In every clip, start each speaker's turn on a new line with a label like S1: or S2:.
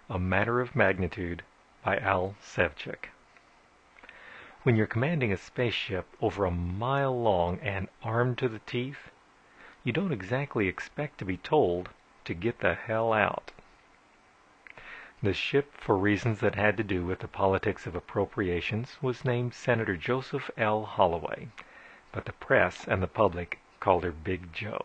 S1: A Matter of Magnitude by Al Sevcik. When you're commanding a spaceship over a mile long and armed to the teeth, you don't exactly expect to be told to get the hell out. The ship, for reasons that had to do with the politics of appropriations, was named Senator Joseph L. Holloway, but the press and the public called her Big Joe.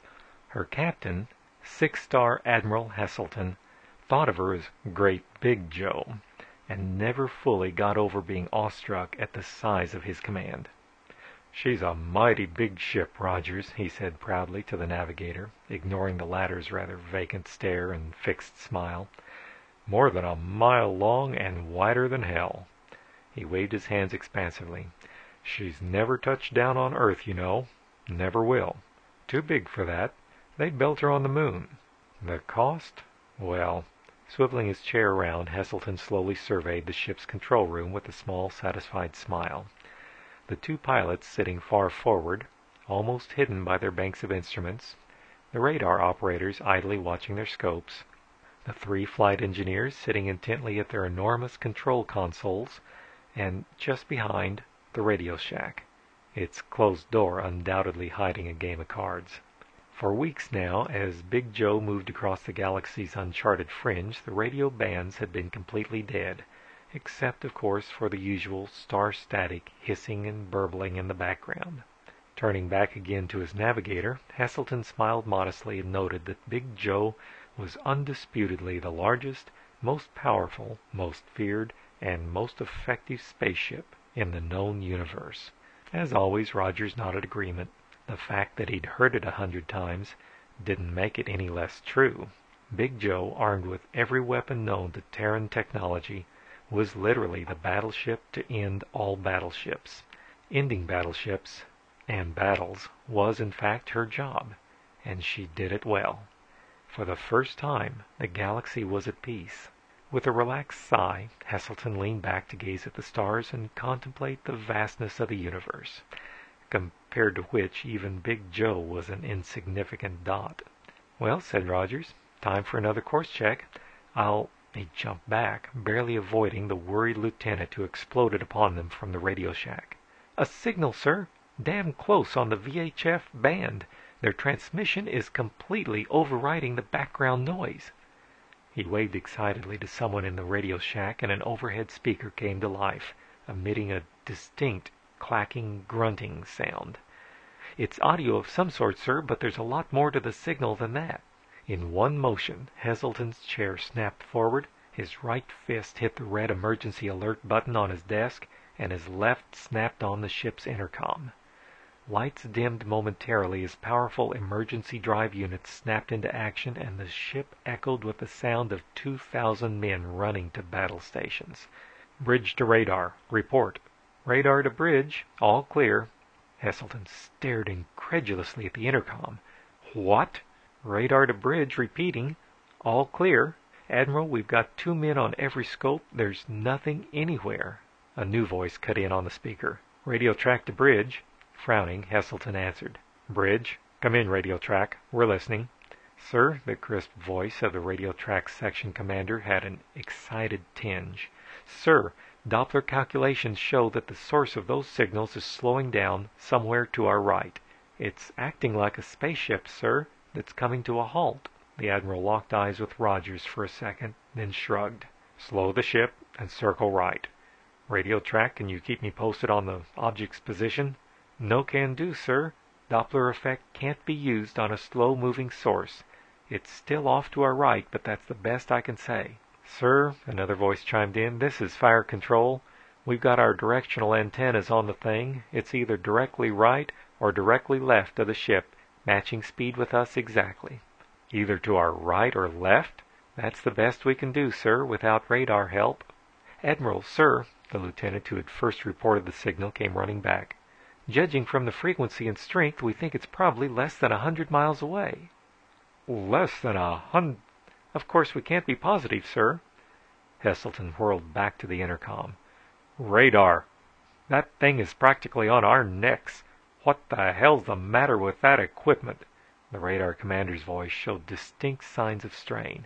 S1: Her captain, six-star Admiral Heselton, thought of her as Great Big Joe, and never fully got over being awestruck at the size of his command. "She's a mighty big ship, Rogers," he said proudly to the navigator, ignoring the latter's rather vacant stare and fixed smile. "More than a mile long and wider than hell." He waved his hands expansively. "She's never touched down on Earth, you know. Never will. Too big for that. They'd built her on the moon. The cost? Well..." Swiveling his chair around, Heselton slowly surveyed the ship's control room with a small, satisfied smile. The two pilots sitting far forward, almost hidden by their banks of instruments, the radar operators idly watching their scopes, the three flight engineers sitting intently at their enormous control consoles, and just behind, the radio shack, its closed door undoubtedly hiding a game of cards. For weeks now, as Big Joe moved across the galaxy's uncharted fringe, the radio bands had been completely dead, except, of course, for the usual star-static hissing and burbling in the background. Turning back again to his navigator, Heselton smiled modestly and noted that Big Joe was undisputedly the largest, most powerful, most feared, and most effective spaceship in the known universe. As always, Rogers nodded agreement. The fact that he'd heard it 100 times didn't make it any less true. Big Joe, armed with every weapon known to Terran technology, was literally the battleship to end all battleships. Ending battleships and battles was, in fact, her job, and she did it well. For the first time, the galaxy was at peace. With a relaxed sigh, Heselton leaned back to gaze at the stars and contemplate the vastness of the universe, compared to which even Big Joe was an insignificant dot. "Well," said Rogers, "time for another course check. He jumped back, barely avoiding the worried lieutenant who exploded upon them from the radio shack. "A signal, sir. Damn close on the VHF band. Their transmission is completely overriding the background noise." He waved excitedly to someone in the radio shack, and an overhead speaker came to life, emitting a distinct clacking, grunting sound. "It's audio of some sort, sir, but there's a lot more to the signal than that." In one motion, Heselton's chair snapped forward, his right fist hit the red emergency alert button on his desk, and his left snapped on the ship's intercom. Lights dimmed momentarily as powerful emergency drive units snapped into action, and the ship echoed with the sound of 2,000 men running to battle stations. "Bridge to radar. Report." "Radar to bridge. All clear." Heselton stared incredulously at the intercom. "What?" "Radar to bridge. Repeating. All clear. Admiral, we've got 2 men on every scope. There's nothing anywhere." A new voice cut in on the speaker. "Radio track to bridge." Frowning, Heselton answered. "Bridge. Come in, radio track. We're listening." "Sir," the crisp voice of the radio track section commander had an excited tinge. "Sir, Doppler calculations show that the source of those signals is slowing down somewhere to our right. It's acting like a spaceship, sir, that's coming to a halt." The Admiral locked eyes with Rogers for a second, then shrugged. "Slow the ship and circle right. Radio track, can you keep me posted on the object's position?" "No can do, sir. Doppler effect can't be used on a slow-moving source. It's still off to our right, but that's the best I can say." "Sir," another voice chimed in, "this is fire control. We've got our directional antennas on the thing. It's either directly right or directly left of the ship, matching speed with us exactly." "Either to our right or left?" "That's the best we can do, sir, without radar help." "Admiral, sir," the lieutenant who had first reported the signal came running back. "Judging from the frequency and strength, we think it's probably less than 100 miles away." "Less than 100?" "Of course we can't be positive, sir." Heselton whirled back to the intercom. "Radar! That thing is practically on our necks. What the hell's the matter with that equipment?" The radar commander's voice showed distinct signs of strain.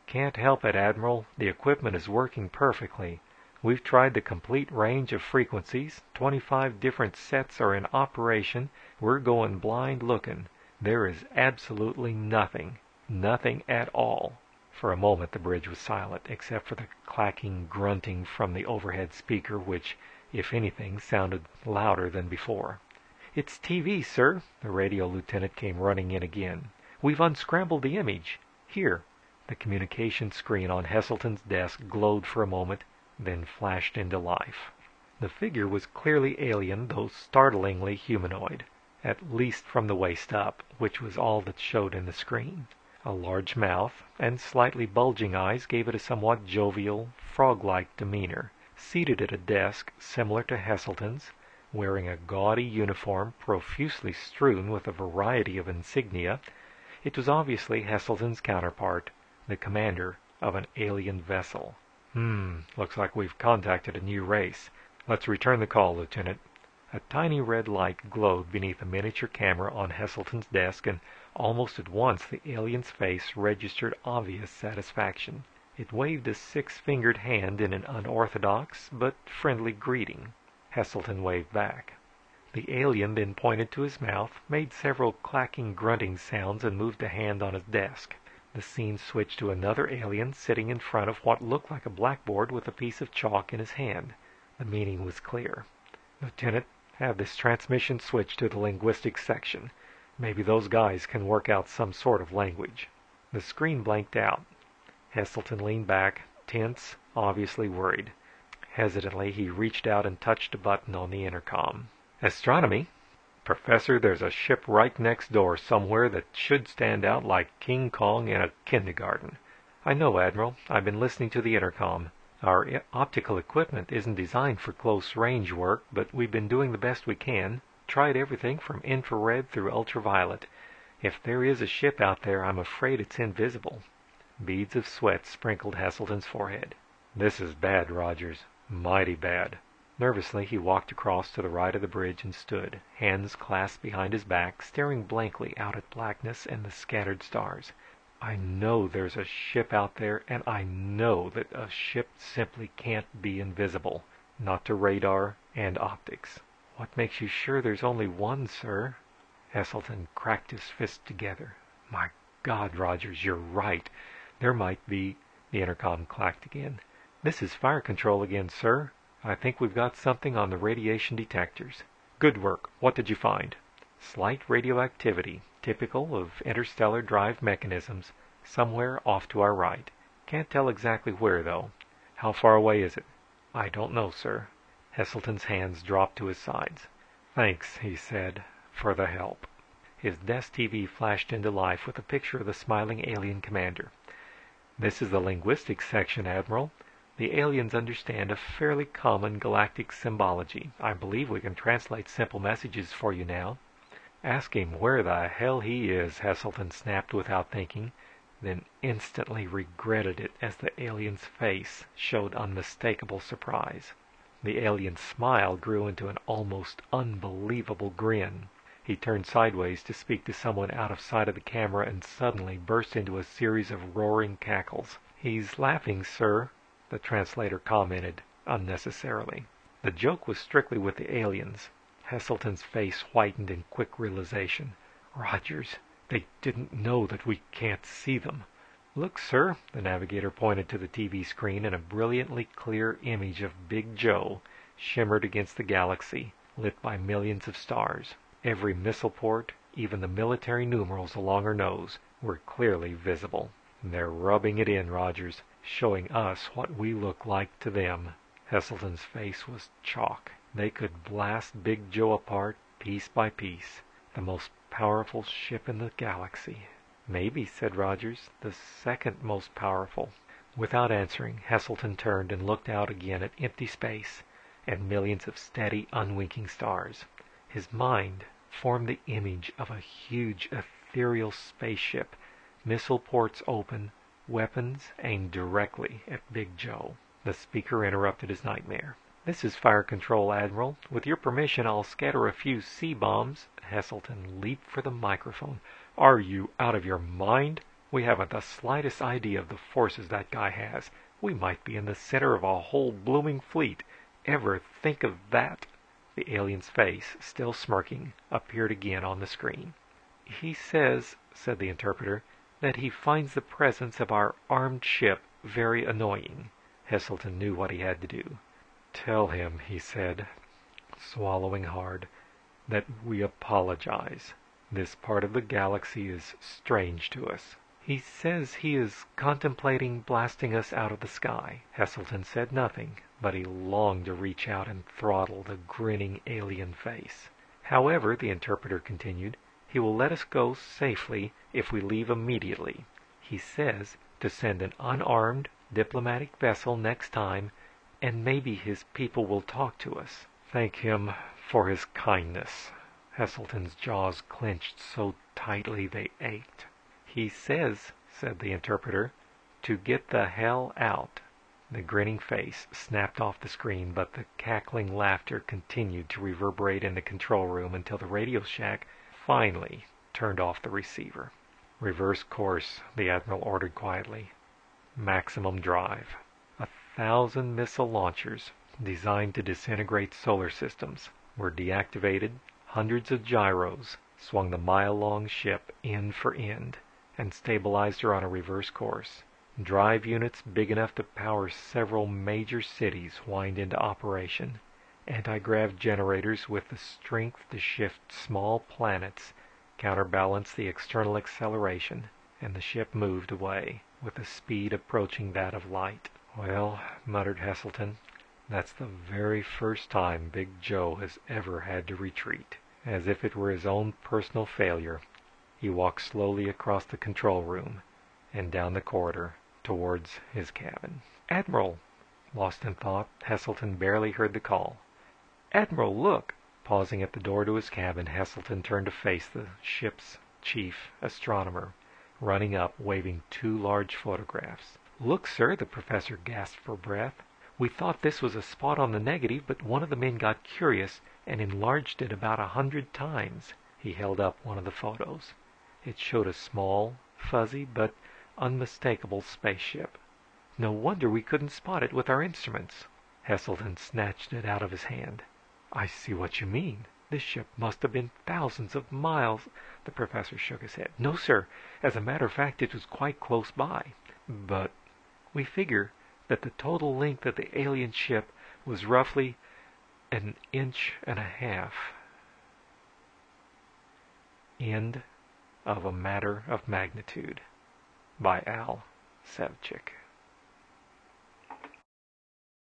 S1: Can't help it, Admiral. The equipment is working perfectly. We've tried the complete range of frequencies. 25 different sets are in operation. We're going blind looking. There is absolutely nothing. Nothing at all." For a moment the bridge was silent, except for the clacking grunting from the overhead speaker, which, if anything, sounded louder than before. "It's TV, sir." The radio lieutenant came running in again. "We've unscrambled the image. Here." The communication screen on Heselton's desk glowed for a moment, then flashed into life. The figure was clearly alien, though startlingly humanoid, at least from the waist up, which was all that showed in the screen. A large mouth and slightly bulging eyes gave it a somewhat jovial, frog-like demeanor. Seated at a desk similar to Heselton's, wearing a gaudy uniform profusely strewn with a variety of insignia, it was obviously Heselton's counterpart, the commander of an alien vessel. Looks like we've contacted a new race. Let's return the call, Lieutenant." A tiny red light glowed beneath a miniature camera on Heselton's desk, and almost at once the alien's face registered obvious satisfaction. It waved a six-fingered hand in an unorthodox but friendly greeting. Heselton waved back. The alien then pointed to his mouth, made several clacking grunting sounds, and moved a hand on his desk. The scene switched to another alien sitting in front of what looked like a blackboard with a piece of chalk in his hand. The meaning was clear. "Lieutenant, have this transmission switched to the linguistics section. Maybe those guys can work out some sort of language." The screen blanked out. Heselton leaned back, tense, obviously worried. Hesitantly, he reached out and touched a button on the intercom. "Astronomy? Professor, there's a ship right next door somewhere that should stand out like King Kong in a kindergarten." "I know, Admiral. I've been listening to the intercom. Our optical equipment isn't designed for close range work, but we've been doing the best we can. Tried everything from infrared through ultraviolet. If there is a ship out there, I'm afraid it's invisible." Beads of sweat sprinkled Heselton's forehead. "This is bad, Rogers. Mighty bad." Nervously, he walked across to the right of the bridge and stood, hands clasped behind his back, staring blankly out at blackness and the scattered stars. "I know there's a ship out there, and I know that a ship simply can't be invisible. Not to radar and optics." "What makes you sure there's only one, sir?" Heselton cracked his fists together. "My God, Rogers, you're right. There might be..." The intercom clacked again. "This is fire control again, sir. I think we've got something on the radiation detectors." "Good work. What did you find?" "Slight radioactivity, typical of interstellar drive mechanisms, somewhere off to our right. Can't tell exactly where, though." "How far away is it?" "I don't know, sir." Heselton's hands dropped to his sides. "Thanks," he said, "for the help." His desk TV flashed into life with a picture of the smiling alien commander. "This is the linguistics section, Admiral. The aliens understand a fairly common galactic symbology. I believe we can translate simple messages for you now." "Ask him where the hell he is," Heselton snapped without thinking, then instantly regretted it as the alien's face showed unmistakable surprise. The alien's smile grew into an almost unbelievable grin. He turned sideways to speak to someone out of sight of the camera and suddenly burst into a series of roaring cackles. "He's laughing, sir," the translator commented unnecessarily. The joke was strictly with the aliens. Heselton's face whitened in quick realization. "Rogers, they didn't know that we can't see them." "Look, sir." The navigator pointed to the TV screen, and a brilliantly clear image of Big Joe shimmered against the galaxy, lit by millions of stars. Every missile port, even the military numerals along her nose, were clearly visible. "They're rubbing it in, Rogers, showing us what we look like to them." Heselton's face was chalk. They could blast Big Joe apart piece by piece. The most powerful ship in the galaxy. "Maybe," said Rogers, "the second most powerful." Without answering, Heselton turned and looked out again at empty space and millions of steady, unwinking stars. His mind formed the image of a huge ethereal spaceship, missile ports open, weapons aimed directly at Big Joe. The speaker interrupted his nightmare. "This is fire control, Admiral. With your permission, I'll scatter a few C-bombs." Heselton leaped for the microphone. "Are you out of your mind?" We haven't the slightest idea of the forces that guy has. We might be in the center of a whole blooming fleet. Ever think of that?" The alien's face, still smirking, appeared again on the screen. "He says," said the interpreter, "that he finds the presence of our armed ship very annoying." Heselton knew what he had to do. "Tell him," he said, swallowing hard, "that we apologize. This part of the galaxy is strange to us." "He says he is contemplating blasting us out of the sky." Heselton said nothing, but he longed to reach out and throttle the grinning alien face. "However," the interpreter continued, "he will let us go safely if we leave immediately. He says to send an unarmed diplomatic vessel next time, and maybe his people will talk to us." "Thank him for his kindness." Heselton's jaws clenched so tightly they ached. "He says," said the interpreter, "to get the hell out." The grinning face snapped off the screen, but the cackling laughter continued to reverberate in the control room until the radio shack finally turned off the receiver. "Reverse course," the admiral ordered quietly. "Maximum drive." 1,000 missile launchers designed to disintegrate solar systems were deactivated. Hundreds of gyros swung the mile-long ship end for end and stabilized her on a reverse course. Drive units big enough to power several major cities whined into operation. Anti-grav generators with the strength to shift small planets counterbalanced the external acceleration, and the ship moved away with a speed approaching that of light. "Well," muttered Heselton, "that's the very first time Big Joe has ever had to retreat." As if it were his own personal failure, he walked slowly across the control room and down the corridor towards his cabin. "Admiral!" Lost in thought, Heselton barely heard the call. "Admiral, look!" Pausing at the door to his cabin, Heselton turned to face the ship's chief astronomer, running up, waving 2 large photographs. "Look, sir," the professor gasped for breath. "We thought this was a spot on the negative, but one of the men got curious and enlarged it about 100 times." He held up one of the photos. It showed a small, fuzzy, but unmistakable spaceship. "No wonder we couldn't spot it with our instruments." Heselton snatched it out of his hand. "I see what you mean. This ship must have been thousands of miles." The professor shook his head. "No, sir. As a matter of fact, it was quite close by." "But—" "We figure that the total length of the alien ship was roughly 1.5 inches." End of A Matter of Magnitude by Al Sevcik.